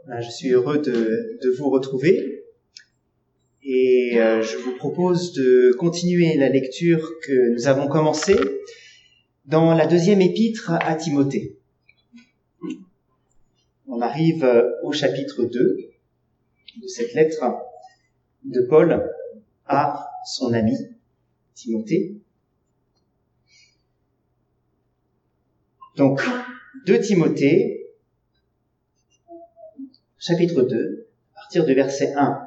Je suis heureux de vous retrouver et je vous propose de continuer la lecture que nous avons commencée dans la deuxième épître à Timothée. On arrive au chapitre 2 de cette lettre de Paul à son ami Timothée. Donc, 2 Timothée, chapitre 2, à partir du verset 1.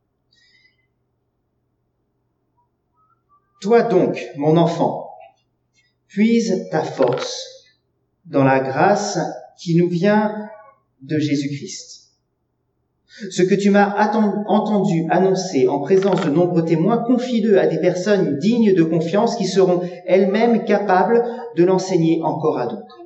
Toi donc, mon enfant, puise ta force dans la grâce qui nous vient de Jésus-Christ. Ce que tu m'as entendu annoncer en présence de nombreux témoins, confie-le à des personnes dignes de confiance qui seront elles-mêmes capables de l'enseigner encore à d'autres.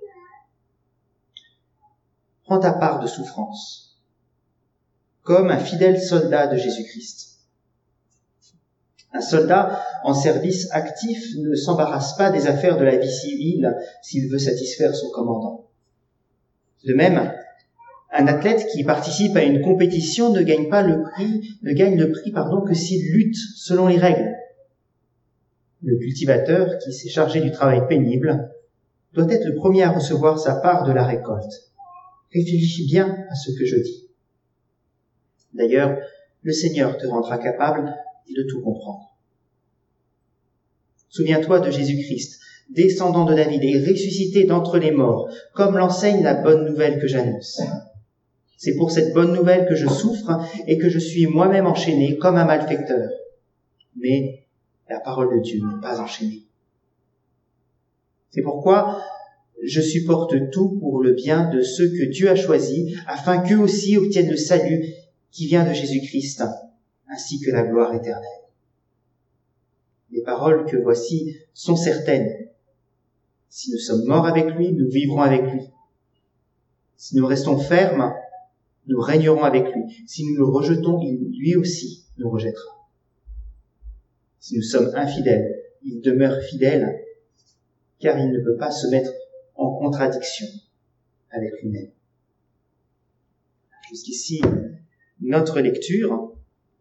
Prends ta part de souffrance, comme un fidèle soldat de Jésus-Christ. Un soldat en service actif ne s'embarrasse pas des affaires de la vie civile s'il veut satisfaire son commandant. De même, un athlète qui participe à une compétition ne gagne le prix que s'il lutte selon les règles. Le cultivateur qui s'est chargé du travail pénible doit être le premier à recevoir sa part de la récolte. Réfléchis bien à ce que je dis. D'ailleurs, le Seigneur te rendra capable de tout comprendre. Souviens-toi de Jésus-Christ, descendant de David et ressuscité d'entre les morts, comme l'enseigne la bonne nouvelle que j'annonce. C'est pour cette bonne nouvelle que je souffre et que je suis moi-même enchaîné comme un malfaiteur. Mais la parole de Dieu n'est pas enchaînée. C'est pourquoi je supporte tout pour le bien de ceux que Dieu a choisis, afin qu'eux aussi obtiennent le salut qui vient de Jésus-Christ, ainsi que la gloire éternelle. Les paroles que voici sont certaines. Si nous sommes morts avec lui, nous vivrons avec lui. Si nous restons fermes, nous régnerons avec lui. Si nous le rejetons, lui aussi nous rejettera. Si nous sommes infidèles, il demeure fidèle, car il ne peut pas se mettre en contradiction avec lui-même. Jusqu'ici, notre lecture.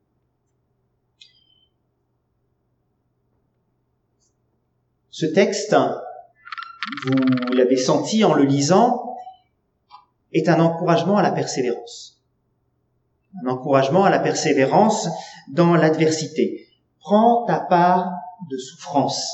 Ce texte, vous l'avez senti en le lisant, est un encouragement à la persévérance. Un encouragement à la persévérance dans l'adversité. Prends ta part de souffrance.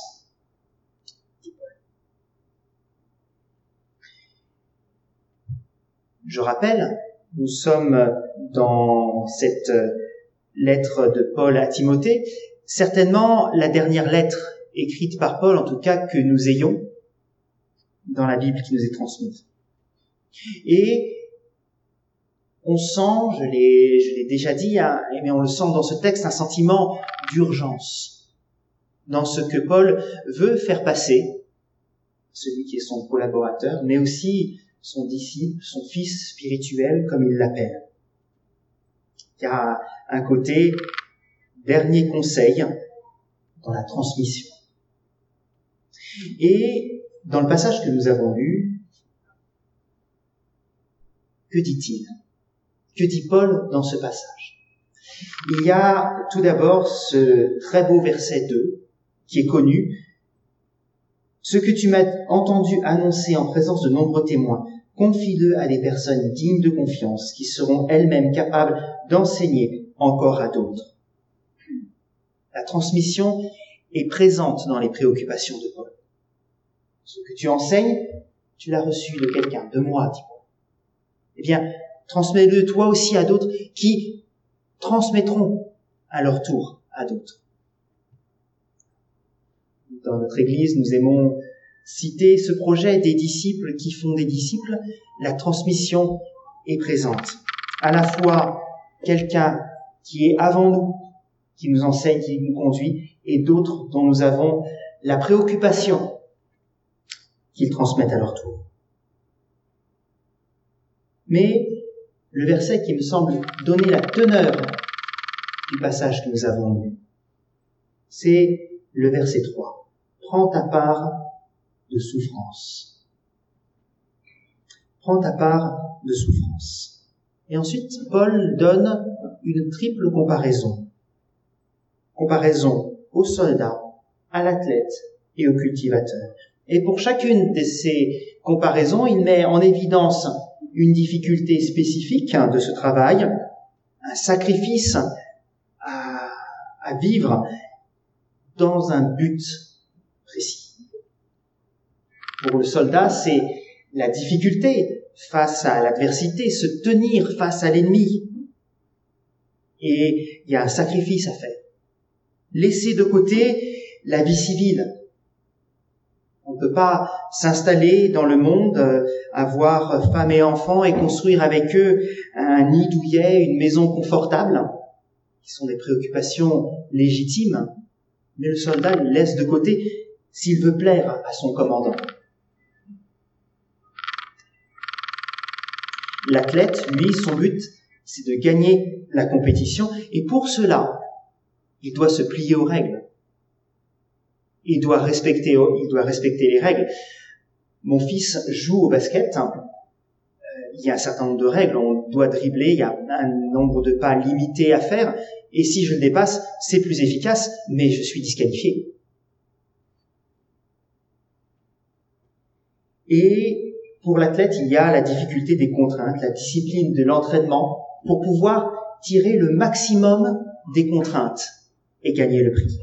Je rappelle, nous sommes dans cette lettre de Paul à Timothée, certainement la dernière lettre écrite par Paul, en tout cas que nous ayons dans la Bible qui nous est transmise. Et on sent, je l'ai déjà dit, mais on le sent dans ce texte, un sentiment d'urgence dans ce que Paul veut faire passer, celui qui est son collaborateur, mais aussi son disciple, son fils spirituel, comme il l'appelle. Il y a un côté dernier conseil dans la transmission. Et dans le passage que nous avons lu, que dit-il ? Que dit Paul dans ce passage ? Il y a tout d'abord ce très beau verset 2 qui est connu. Ce que tu m'as entendu annoncer en présence de nombreux témoins, confie-le à des personnes dignes de confiance qui seront elles-mêmes capables d'enseigner encore à d'autres. La transmission est présente dans les préoccupations de Paul. Ce que tu enseignes, tu l'as reçu de quelqu'un, de moi, dit Paul. Eh bien, transmets-le toi aussi à d'autres qui transmettront à leur tour à d'autres. Dans notre Église, nous aimons citer ce projet des disciples qui font des disciples. La transmission est présente. À la fois quelqu'un qui est avant nous, qui nous enseigne, qui nous conduit, et d'autres dont nous avons la préoccupation qu'ils transmettent à leur tour. Mais le verset qui me semble donner la teneur du passage que nous avons lu, c'est le verset 3. Prends ta part de souffrance. Prends ta part de souffrance. Et ensuite, Paul donne une triple comparaison. Comparaison au soldat, à l'athlète et au cultivateur. Et pour chacune de ces comparaisons, il met en évidence une difficulté spécifique de ce travail, un sacrifice à vivre dans un but précis. Pour le soldat, c'est la difficulté face à l'adversité, se tenir face à l'ennemi. Et il y a un sacrifice à faire. Laisser de côté la vie civile. On ne peut pas s'installer dans le monde, avoir femme et enfants et construire avec eux un nid douillet, une maison confortable, qui sont des préoccupations légitimes. Mais le soldat le laisse de côté s'il veut plaire à son commandant. L'athlète, lui, son but, c'est de gagner la compétition. Et pour cela, il doit se plier aux règles. Il doit respecter les règles. Mon fils joue au basket. Il y a un certain nombre de règles. On doit dribbler. Il y a un nombre de pas limité à faire. Et si je le dépasse, c'est plus efficace, mais je suis disqualifié. Et pour l'athlète, il y a la difficulté des contraintes, la discipline de l'entraînement pour pouvoir tirer le maximum des contraintes et gagner le prix.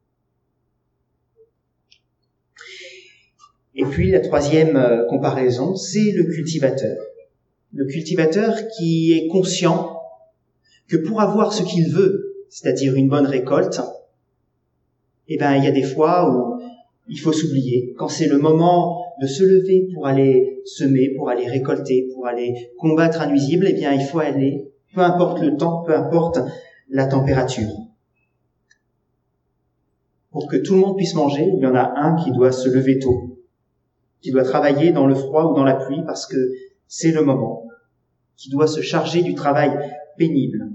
Et puis la troisième comparaison, c'est le cultivateur. Le cultivateur qui est conscient que pour avoir ce qu'il veut, c'est-à-dire une bonne récolte, il y a des fois où il faut s'oublier. Quand c'est le moment de se lever pour aller semer, pour aller récolter, pour aller combattre un nuisible, il faut aller, peu importe le temps, peu importe la température. Pour que tout le monde puisse manger, il y en a un qui doit se lever tôt, qui doit travailler dans le froid ou dans la pluie parce que c'est le moment, qui doit se charger du travail pénible.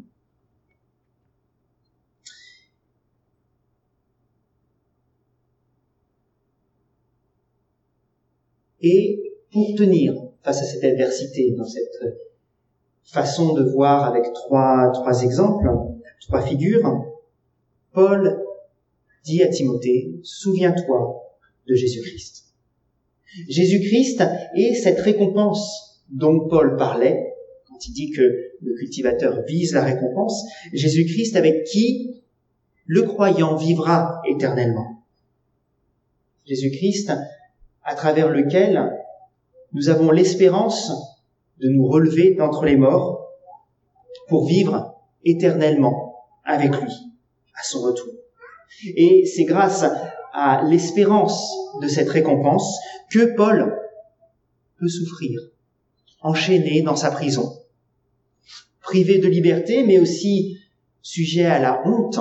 Et pour tenir face à cette adversité, dans cette façon de voir avec trois exemples, trois figures, Paul dit à Timothée, souviens-toi de Jésus-Christ. Jésus-Christ est cette récompense dont Paul parlait, quand il dit que le cultivateur vise la récompense, Jésus-Christ avec qui le croyant vivra éternellement. Jésus-Christ à travers lequel nous avons l'espérance de nous relever d'entre les morts pour vivre éternellement avec lui, à son retour. Et c'est grâce à l'espérance de cette récompense que Paul peut souffrir, enchaîné dans sa prison, privé de liberté, mais aussi sujet à la honte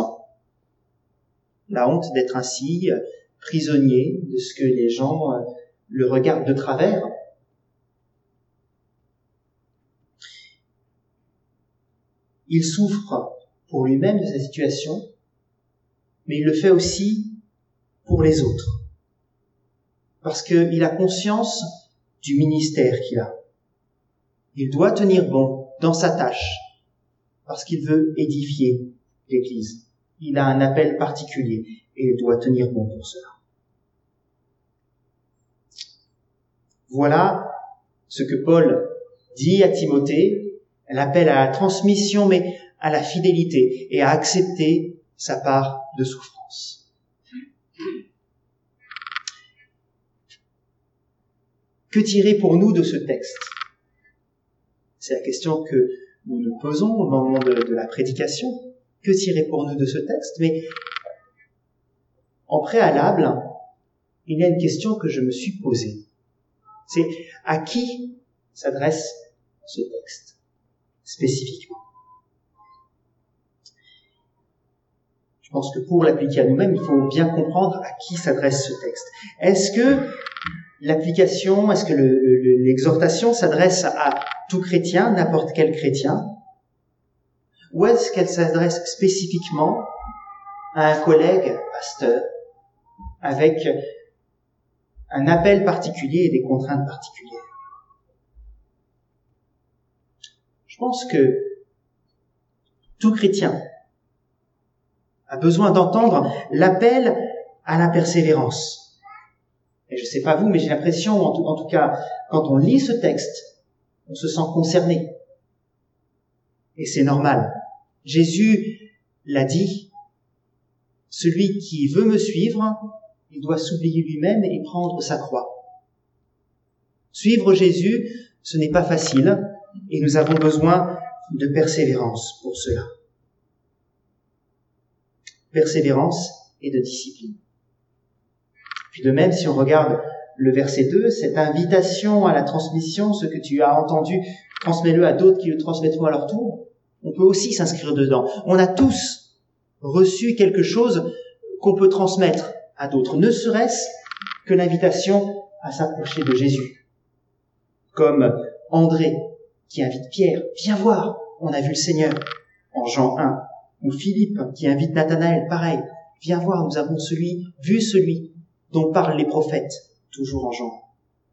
d'être ainsi prisonnier, de ce que les gens le regardent de travers. Il souffre pour lui-même de sa situation, mais il le fait aussi pour les autres, parce qu'il a conscience du ministère qu'il a. Il doit tenir bon dans sa tâche, parce qu'il veut édifier l'Église. Il a un appel particulier et il doit tenir bon pour cela. Voilà ce que Paul dit à Timothée, l'appel à la transmission, mais à la fidélité et à accepter sa part de souffrance. Que tirer pour nous de ce texte ? C'est la question que nous nous posons au moment de la prédication. Que tirer pour nous de ce texte ? Mais en préalable, il y a une question que je me suis posée. C'est à qui s'adresse ce texte, spécifiquement ? Je pense que pour l'appliquer à nous-mêmes, il faut bien comprendre à qui s'adresse ce texte. Est-ce que l'application, est-ce que l'exhortation s'adresse à tout chrétien, n'importe quel chrétien ? Ou est-ce qu'elle s'adresse spécifiquement à un collègue pasteur avec un appel particulier et des contraintes particulières ? Je pense que tout chrétien a besoin d'entendre l'appel à la persévérance. Et je ne sais pas vous, mais j'ai l'impression, en tout cas, quand on lit ce texte, on se sent concerné. Et c'est normal. Jésus l'a dit, celui qui veut me suivre, il doit s'oublier lui-même et prendre sa croix. Suivre Jésus, ce n'est pas facile, et nous avons besoin de persévérance pour cela. Persévérance et de discipline. Puis de même, si on regarde le verset 2, cette invitation à la transmission, ce que tu as entendu, transmets-le à d'autres qui le transmettront à leur tour, on peut aussi s'inscrire dedans. On a tous reçu quelque chose qu'on peut transmettre à d'autres, ne serait-ce que l'invitation à s'approcher de Jésus. Comme André qui invite Pierre, viens voir, on a vu le Seigneur, en Jean 1. Ou Philippe qui invite Nathanaël, pareil, viens voir, nous avons vu celui dont parlent les prophètes, toujours en Jean.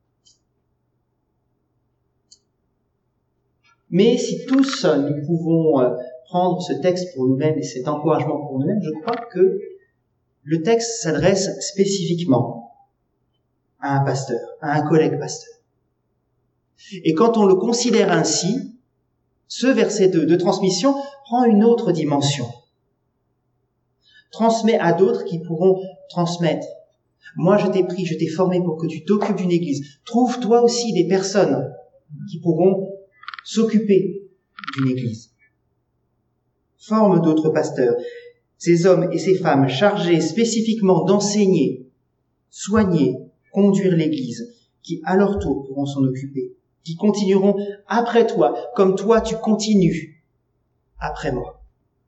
Mais si tous nous pouvons prendre ce texte pour nous-mêmes et cet encouragement pour nous-mêmes, je crois que le texte s'adresse spécifiquement à un pasteur, à un collègue pasteur. Et quand on le considère ainsi, ce verset 2 de transmission prend une autre dimension. Transmets à d'autres qui pourront transmettre. Moi, je t'ai pris, je t'ai formé pour que tu t'occupes d'une église. Trouve toi aussi des personnes qui pourront s'occuper d'une église. Forme d'autres pasteurs, ces hommes et ces femmes chargés spécifiquement d'enseigner, soigner, conduire l'église, qui à leur tour pourront s'en occuper, qui continueront après toi, comme toi tu continues après moi.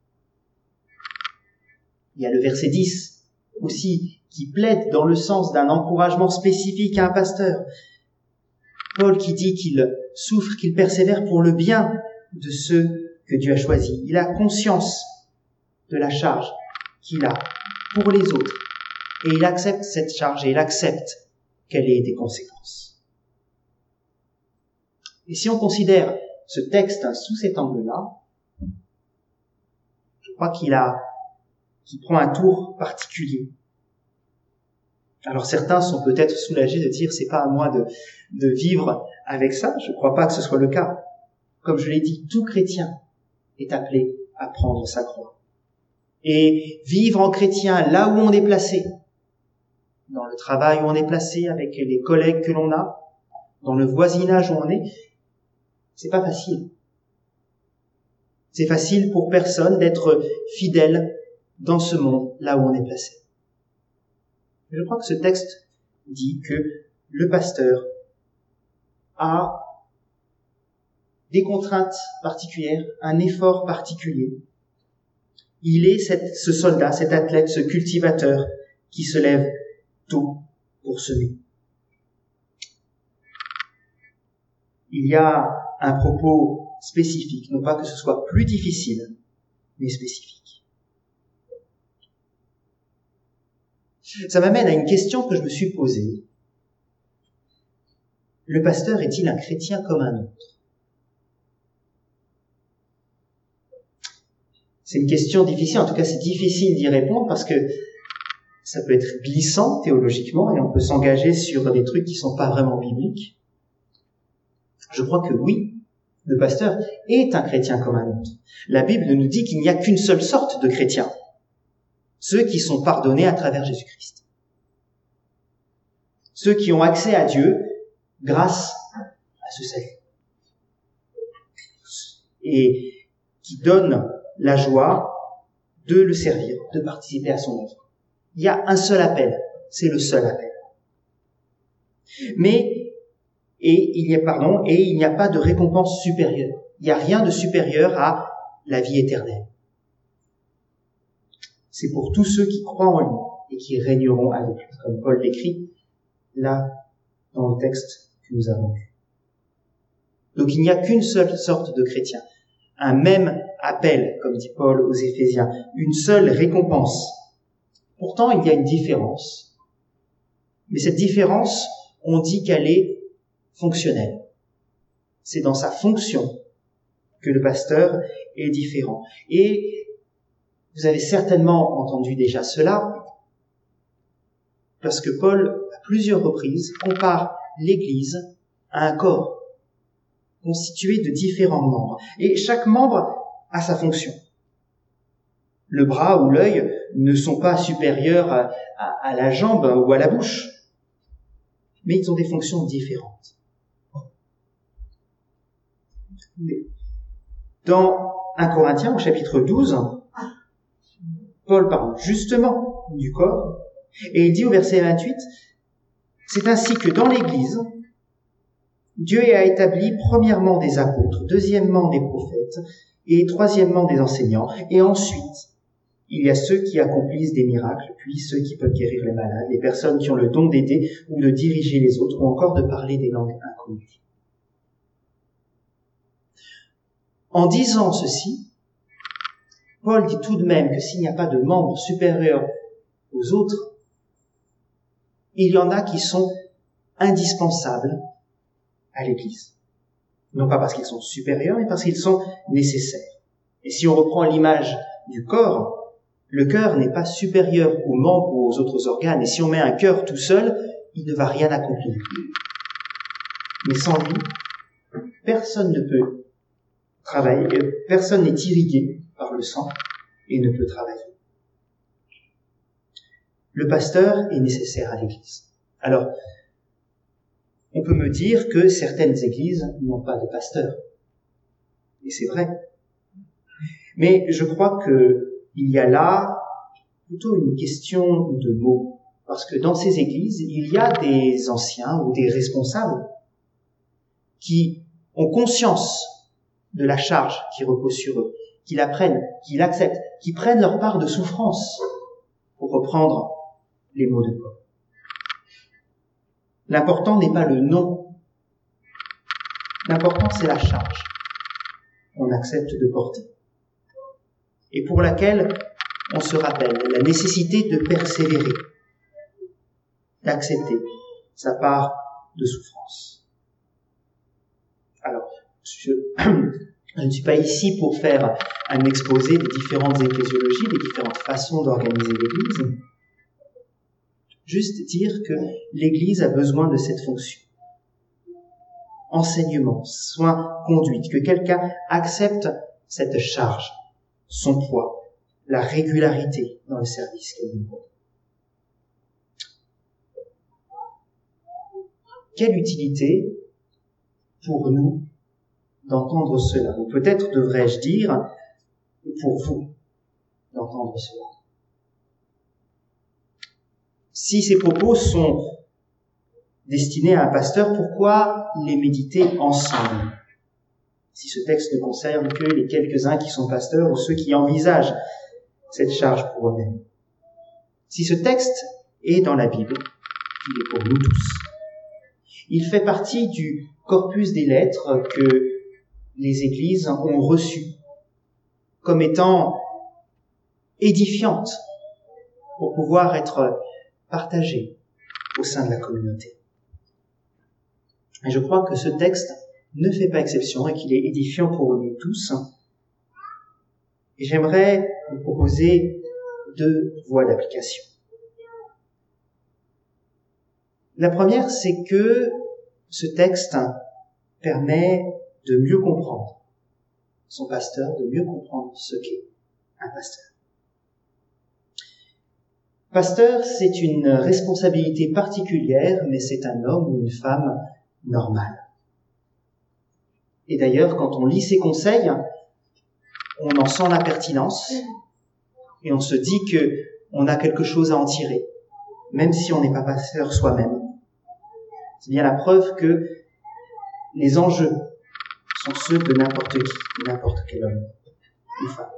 Il y a le verset 10 aussi, qui plaide dans le sens d'un encouragement spécifique à un pasteur. Paul qui dit qu'il souffre, qu'il persévère pour le bien de ceux que Dieu a choisis. Il a conscience de la charge qu'il a pour les autres. Et il accepte cette charge et il accepte qu'elle ait des conséquences. Et si on considère ce texte sous cet angle-là, je crois qu'il prend un tour particulier. Alors certains sont peut-être soulagés de dire c'est pas à moi de vivre avec ça. Je ne crois pas que ce soit le cas. Comme je l'ai dit, tout chrétien est appelé à prendre sa croix. Et vivre en chrétien là où on est placé, dans le travail où on est placé, avec les collègues que l'on a, dans le voisinage où on est, c'est pas facile. C'est facile pour personne d'être fidèle dans ce monde là où on est placé. Je crois que ce texte dit que le pasteur a des contraintes particulières, un effort particulier. Il est ce soldat, cet athlète, ce cultivateur qui se lève tôt pour semer. Il y a un propos spécifique, non pas que ce soit plus difficile, mais spécifique. Ça m'amène à une question que je me suis posée. Le pasteur est-il un chrétien comme un autre? C'est une question difficile, en tout cas c'est difficile d'y répondre parce que ça peut être glissant théologiquement et on peut s'engager sur des trucs qui sont pas vraiment bibliques. Je crois que oui, le pasteur est un chrétien comme un autre. La Bible nous dit qu'il n'y a qu'une seule sorte de chrétiens, ceux qui sont pardonnés à travers Jésus-Christ. Ceux qui ont accès à Dieu grâce à ce salut. Et qui donnent la joie de le servir, de participer à son œuvre. Il y a un seul appel, c'est le seul appel. Il n'y a pas de récompense supérieure. Il n'y a rien de supérieur à la vie éternelle. C'est pour tous ceux qui croient en lui et qui régneront avec lui, comme Paul l'écrit là dans le texte que nous avons lu. Donc il n'y a qu'une seule sorte de chrétien, un même appel, comme dit Paul aux Éphésiens, une seule récompense. Pourtant, il y a une différence. Mais cette différence, on dit qu'elle est fonctionnelle. C'est dans sa fonction que le pasteur est différent. Et vous avez certainement entendu déjà cela, parce que Paul, à plusieurs reprises, compare l'Église à un corps constitué de différents membres. Et chaque membre a sa fonction. Le bras ou l'œil ne sont pas supérieurs à la jambe ou à la bouche, mais ils ont des fonctions différentes. Dans 1 Corinthiens, au chapitre 12, Paul parle justement du corps, et il dit au verset 28, « C'est ainsi que dans l'Église, Dieu a établi premièrement des apôtres, deuxièmement des prophètes, et troisièmement des enseignants, et ensuite, il y a ceux qui accomplissent des miracles, puis ceux qui peuvent guérir les malades, les personnes qui ont le don d'aider ou de diriger les autres, ou encore de parler des langues inconnues. » En disant ceci, Paul dit tout de même que s'il n'y a pas de membres supérieurs aux autres, il y en a qui sont indispensables à l'Église. Non pas parce qu'ils sont supérieurs, mais parce qu'ils sont nécessaires. Et si on reprend l'image du corps, le cœur n'est pas supérieur aux membres ou aux autres organes. Et si on met un cœur tout seul, il ne va rien accomplir. Mais sans lui, personne ne peut travailler, personne n'est irrigué par le sang et ne peut travailler. Le pasteur est nécessaire à l'Église. Alors, on peut me dire que certaines églises n'ont pas de pasteur. Et c'est vrai. Mais je crois qu'il y a là plutôt une question de mots. Parce que dans ces églises, il y a des anciens ou des responsables qui ont conscience de la charge qui repose sur eux, qui la prennent, qui l'acceptent, qui prennent leur part de souffrance, pour reprendre les mots de Paul. L'important n'est pas le nom. L'important, c'est la charge qu'on accepte de porter. Et pour laquelle on se rappelle la nécessité de persévérer, d'accepter sa part de souffrance. Alors, je ne suis pas ici pour faire un exposé des différentes ecclésiologies, des différentes façons d'organiser l'Église. Juste dire que l'Église a besoin de cette fonction. Enseignement, soin, conduite, que quelqu'un accepte cette charge, son poids, la régularité dans le service qu'elle nous donne. Quelle utilité pour nous d'entendre cela, ou peut-être devrais-je dire pour vous d'entendre cela. Si ces propos sont destinés à un pasteur, pourquoi les méditer ensemble? Si ce texte ne concerne que les quelques-uns qui sont pasteurs ou ceux qui envisagent cette charge pour eux-mêmes. Si ce texte est dans la Bible, il est pour nous tous. Il fait partie du corpus des lettres que les églises ont reçues comme étant édifiantes pour pouvoir être partagées au sein de la communauté. Et je crois que ce texte ne fait pas exception et qu'il est édifiant pour nous tous. Et j'aimerais vous proposer 2 voies d'application. La première, c'est que ce texte permet de mieux comprendre son pasteur, de mieux comprendre ce qu'est un pasteur. Pasteur, c'est une responsabilité particulière, mais c'est un homme ou une femme normale. Et d'ailleurs, quand on lit ses conseils, on en sent la pertinence et on se dit que on a quelque chose à en tirer, même si on n'est pas pasteur soi-même. C'est bien la preuve que les enjeux sont ceux de n'importe qui, de n'importe quel homme ou femme.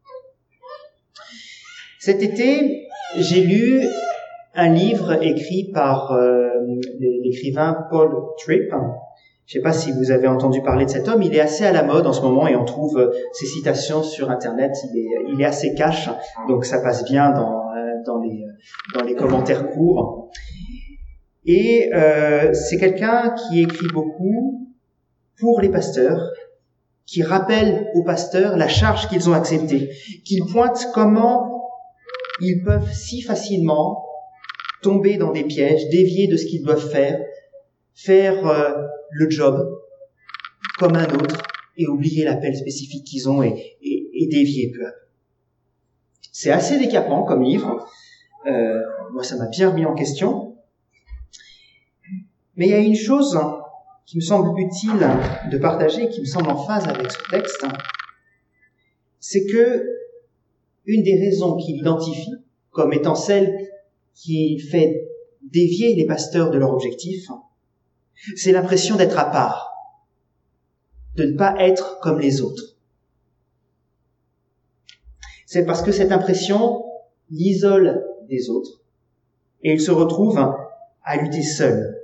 Cet été, j'ai lu un livre écrit par l'écrivain Paul Tripp. Je ne sais pas si vous avez entendu parler de cet homme. Il est assez à la mode en ce moment et on trouve ses citations sur Internet. Il est assez cash, donc ça passe bien dans les commentaires courts. Et c'est quelqu'un qui écrit beaucoup pour les pasteurs qui rappellent aux pasteurs la charge qu'ils ont acceptée, qu'ils pointent comment ils peuvent si facilement tomber dans des pièges, dévier de ce qu'ils doivent faire le job comme un autre et oublier l'appel spécifique qu'ils ont et dévier peu à peu. C'est assez décapant comme livre. Moi, ça m'a bien remis en question. Mais il y a une chose qui me semble utile de partager, qui me semble en phase avec ce texte, c'est que une des raisons qu'il identifie comme étant celle qui fait dévier les pasteurs de leur objectif, c'est l'impression d'être à part, de ne pas être comme les autres. C'est parce que cette impression l'isole des autres et il se retrouve à lutter seul.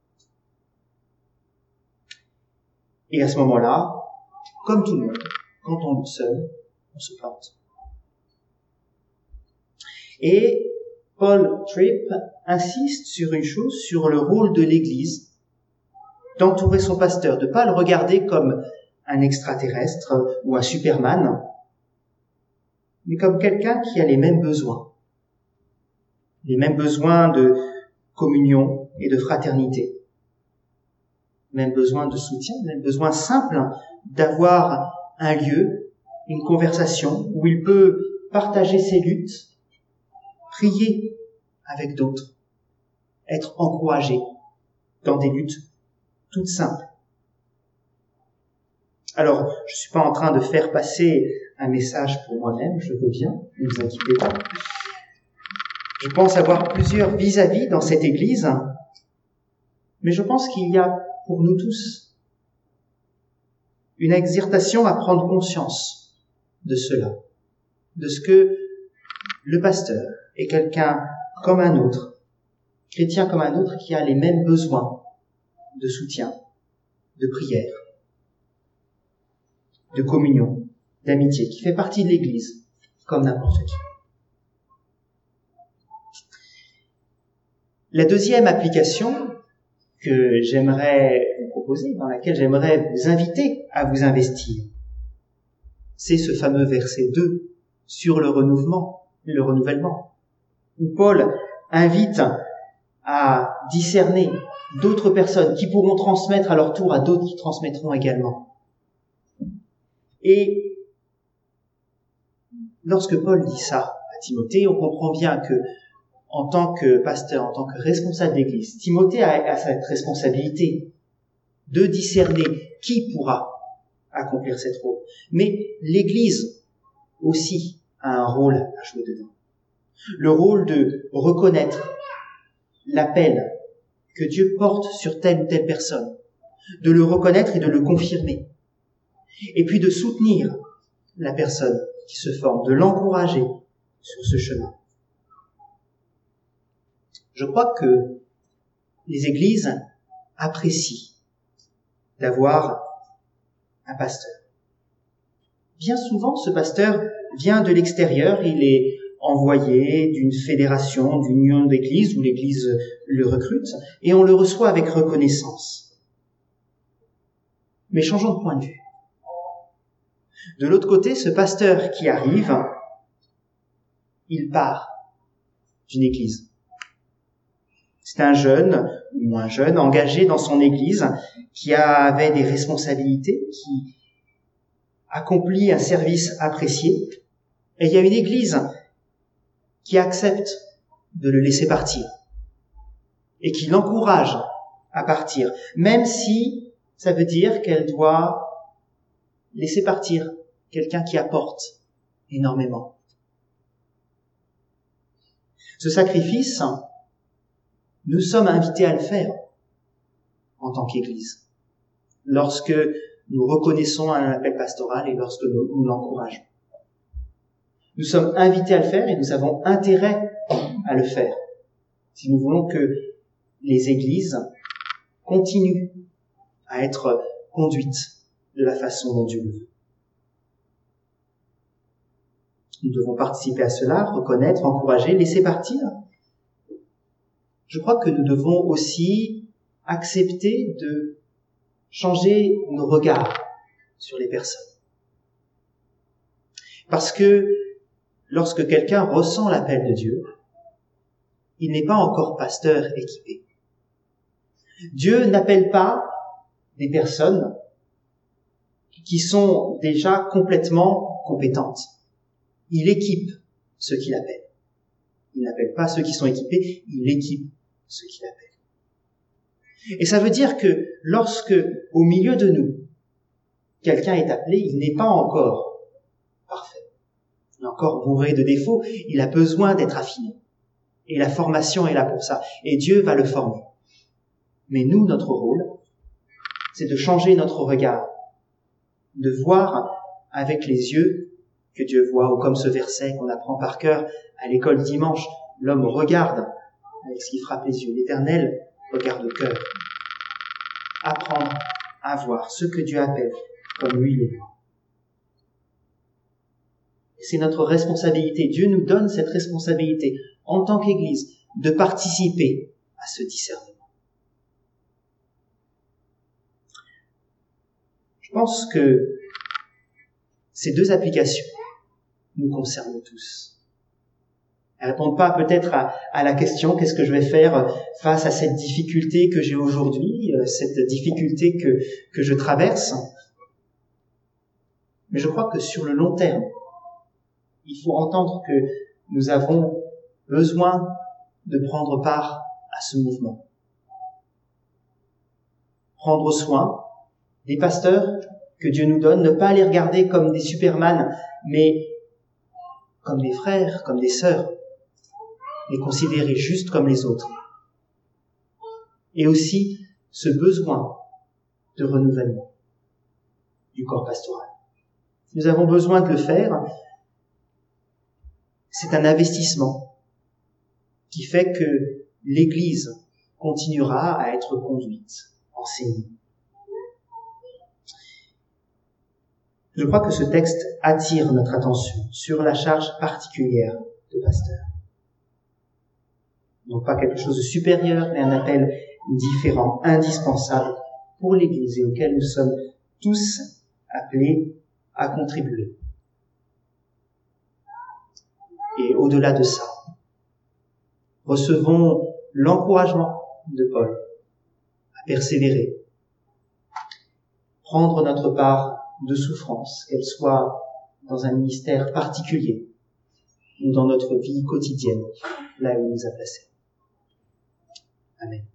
Et à ce moment-là, comme tout le monde, quand on lutte seul, on se plante. Et Paul Tripp insiste sur une chose, sur le rôle de l'Église, d'entourer son pasteur, de ne pas le regarder comme un extraterrestre ou un Superman, mais comme quelqu'un qui a les mêmes besoins de communion et de fraternité, même besoin de soutien, même besoin simple d'avoir un lieu, une conversation où il peut partager ses luttes, prier avec d'autres, être encouragé dans des luttes toutes simples. Alors, je suis pas en train de faire passer un message pour moi-même, je veux bien, ne vous inquiétez pas. Je pense avoir plusieurs vis-à-vis dans cette Église, mais je pense qu'il y a pour nous tous une exhortation à prendre conscience de cela, de ce que le pasteur est quelqu'un comme un autre, chrétien comme un autre, qui a les mêmes besoins de soutien, de prière, de communion, d'amitié, qui fait partie de l'Église, comme n'importe qui. La deuxième application que j'aimerais vous proposer, dans laquelle j'aimerais vous inviter à vous investir, c'est ce fameux verset 2 sur le renouvellement, où Paul invite à discerner d'autres personnes qui pourront transmettre à leur tour à d'autres qui transmettront également. Et lorsque Paul dit ça à Timothée, on comprend bien que en tant que pasteur, en tant que responsable d'église, Timothée a cette responsabilité de discerner qui pourra accomplir cette rôle. Mais l'église aussi a un rôle à jouer dedans. Le rôle de reconnaître l'appel que Dieu porte sur telle ou telle personne, de le reconnaître et de le confirmer. Et puis de soutenir la personne qui se forme, de l'encourager sur ce chemin. Je crois que les églises apprécient d'avoir un pasteur. Bien souvent, ce pasteur vient de l'extérieur, il est envoyé d'une fédération, d'une union d'églises où l'église le recrute, et on le reçoit avec reconnaissance. Mais changeons de point de vue. De l'autre côté, ce pasteur qui arrive, il part d'une église. C'est un jeune, ou moins jeune, engagé dans son église, qui avait des responsabilités, qui accomplit un service apprécié. Et il y a une église qui accepte de le laisser partir et qui l'encourage à partir, même si ça veut dire qu'elle doit laisser partir quelqu'un qui apporte énormément. Ce sacrifice, nous sommes invités à le faire en tant qu'Église, lorsque nous reconnaissons un appel pastoral et lorsque nous l'encourageons. Nous sommes invités à le faire et nous avons intérêt à le faire, si nous voulons que les églises continuent à être conduites de la façon dont Dieu le veut. Nous devons participer à cela, reconnaître, encourager, laisser partir. Je crois que nous devons aussi accepter de changer nos regards sur les personnes. Parce que lorsque quelqu'un ressent l'appel de Dieu, il n'est pas encore pasteur équipé. Dieu n'appelle pas des personnes qui sont déjà complètement compétentes. Il équipe ceux qu'il appelle. Il n'appelle pas ceux qui sont équipés, il équipe ceux qu'il appelle. Et ça veut dire que lorsque, au milieu de nous, quelqu'un est appelé, il n'est pas encore parfait. Il est encore bourré de défauts, il a besoin d'être affiné. Et la formation est là pour ça. Et Dieu va le former. Mais nous, notre rôle, c'est de changer notre regard, de voir avec les yeux que Dieu voit, ou comme ce verset qu'on apprend par cœur à l'école dimanche, l'homme regarde avec ce qui frappe les yeux. L'Éternel regarde au cœur. Apprendre à voir ce que Dieu appelle comme lui les voit. C'est notre responsabilité. Dieu nous donne cette responsabilité en tant qu'Église de participer à ce discernement. Je pense que ces deux applications nous concernent tous. Elles répondent pas peut-être à la question qu'est-ce que je vais faire face à cette difficulté que j'ai aujourd'hui, cette difficulté que je traverse. Mais je crois que sur le long terme, il faut entendre que nous avons besoin de prendre part à ce mouvement. Prendre soin des pasteurs que Dieu nous donne, ne pas les regarder comme des supermans, mais comme des frères, comme des sœurs, les considérer juste comme les autres. Et aussi ce besoin de renouvellement du corps pastoral. Nous avons besoin de le faire. C'est un investissement qui fait que l'Église continuera à être conduite, enseignée. Je crois que ce texte attire notre attention sur la charge particulière de pasteur. Donc pas quelque chose de supérieur, mais un appel différent, indispensable pour l'Église et auquel nous sommes tous appelés à contribuer. Et au-delà de ça, recevons l'encouragement de Paul à persévérer, prendre notre part de souffrance, qu'elle soit dans un ministère particulier ou dans notre vie quotidienne, là où il nous a placés. Amen.